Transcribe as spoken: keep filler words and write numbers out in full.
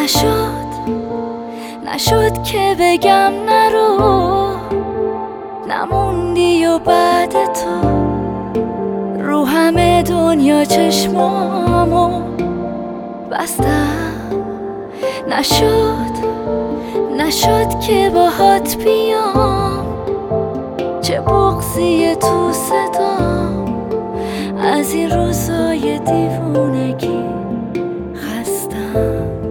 نشد نشد که بگم نرو، نموندی و بعد تو رو همه دنیا چشمامو بستم. نشد نشد که باهات بیام، چه بغضی تو صدام، از این روزای دیوونگی خستم.